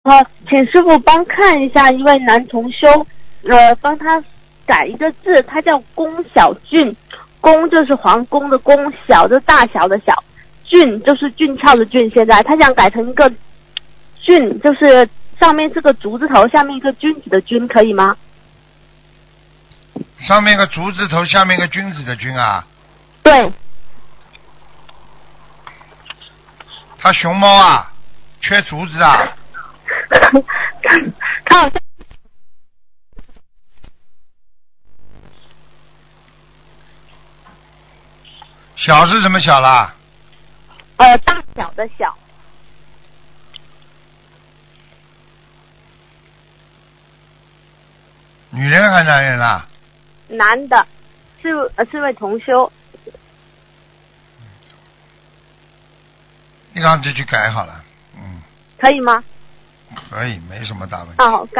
请师傅帮看一下一位男同修，帮他改一个字，他叫龚小俊，龚就是皇宫的宫，小就是大小的小，俊就是俊俏的俊，现在他想改成一个俊，就是上面是个竹字头，下面一个君子的君，可以吗？ 上面个竹字头，下面个君子的君啊。 对。 他熊猫啊，缺竹子啊。 他好像小是什么小啦？ 大小的小。 女人还是男人啦？ 男的，是位同修。 你让这去改好了， 可以吗？ 可以，没什么大问题。 好。